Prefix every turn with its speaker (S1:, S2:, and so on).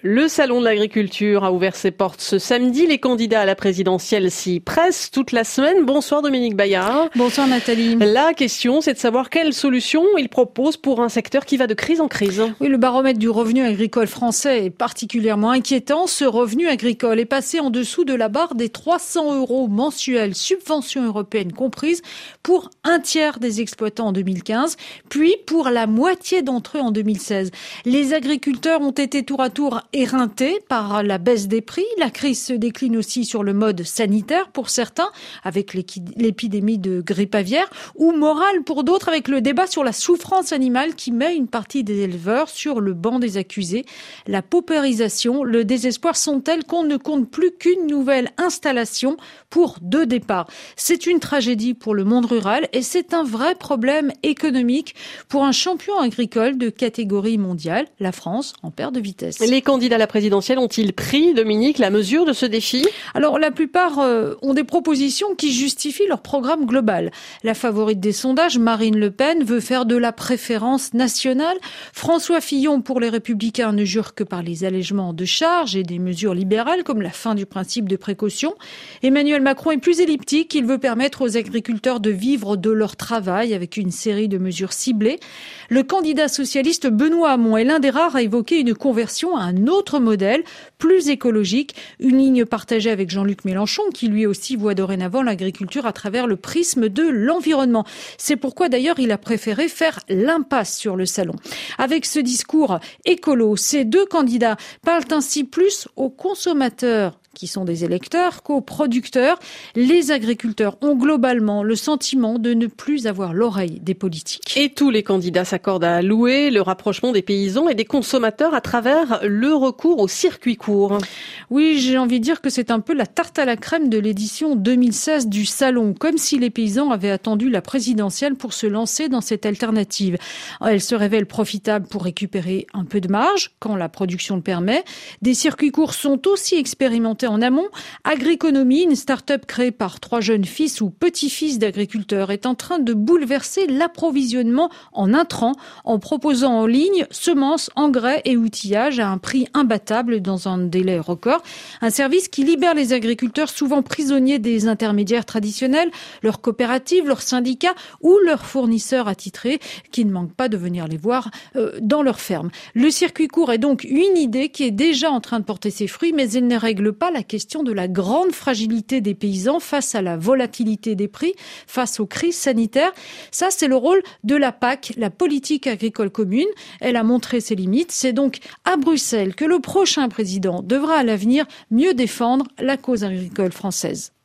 S1: Le salon de l'agriculture a ouvert ses portes ce samedi. Les candidats à la présidentielle s'y pressent toute la semaine. Bonsoir Dominique Bayard.
S2: Bonsoir Nathalie.
S1: La question, c'est de savoir quelles solutions ils proposent pour un secteur qui va de crise en crise.
S2: Oui, le baromètre du revenu agricole français est particulièrement inquiétant. Ce revenu agricole est passé en dessous de la barre des 300 € mensuels, subventions européennes comprises, pour un tiers des exploitants en 2015, puis pour la moitié d'entre eux en 2016. Les agriculteurs ont été tour à tour éreintés par la baisse des prix. La crise se décline aussi sur le mode sanitaire pour certains, avec l'épidémie de grippe aviaire, ou morale pour d'autres, avec le débat sur la souffrance animale qui met une partie des éleveurs sur le banc des accusés. La paupérisation, le désespoir sont tels qu'on ne compte plus qu'une nouvelle installation pour 2 départs. C'est une tragédie pour le monde rural et c'est un vrai problème économique pour un champion agricole de catégorie mondiale. La France en perd de vitesse.
S1: Les candidats à la présidentielle ont-ils pris, Dominique, la mesure de ce défi ?
S2: Alors, la plupart ont des propositions qui justifient leur programme global. La favorite des sondages, Marine Le Pen, veut faire de la préférence nationale. François Fillon, pour les Républicains, ne jure que par les allègements de charges et des mesures libérales, comme la fin du principe de précaution. Emmanuel Macron est plus elliptique. Il veut permettre aux agriculteurs de vivre de leur travail avec une série de mesures ciblées. Le candidat socialiste Benoît Hamon est l'un des rares à évoquer une conversion à un autre modèle, plus écologique, une ligne partagée avec Jean-Luc Mélenchon, qui lui aussi voit dorénavant l'agriculture à travers le prisme de l'environnement. C'est pourquoi d'ailleurs il a préféré faire l'impasse sur le salon. Avec ce discours écolo, ces 2 candidats parlent ainsi plus aux consommateurs qui sont des électeurs, qu'aux producteurs. Les agriculteurs ont globalement le sentiment de ne plus avoir l'oreille des politiques.
S1: Et tous les candidats s'accordent à louer le rapprochement des paysans et des consommateurs à travers le recours au circuit court.
S2: Oui, j'ai envie de dire que c'est un peu la tarte à la crème de l'édition 2016 du salon, comme si les paysans avaient attendu la présidentielle pour se lancer dans cette alternative. Elle se révèle profitable pour récupérer un peu de marge, quand la production le permet. Des circuits courts sont aussi expérimentés en amont. Agriconomie, une start-up créée par 3 jeunes fils ou petits-fils d'agriculteurs, est en train de bouleverser l'approvisionnement en intrants en proposant en ligne semences, engrais et outillage à un prix imbattable dans un délai record. Un service qui libère les agriculteurs souvent prisonniers des intermédiaires traditionnels, leurs coopératives, leurs syndicats ou leurs fournisseurs attitrés qui ne manquent pas de venir les voir dans leurs fermes. Le circuit court est donc une idée qui est déjà en train de porter ses fruits, mais elle ne règle pas la question de la grande fragilité des paysans face à la volatilité des prix, face aux crises sanitaires. Ça, c'est le rôle de la PAC, la politique agricole commune. Elle a montré ses limites. C'est donc à Bruxelles que le prochain président devra à l'avenir mieux défendre la cause agricole française.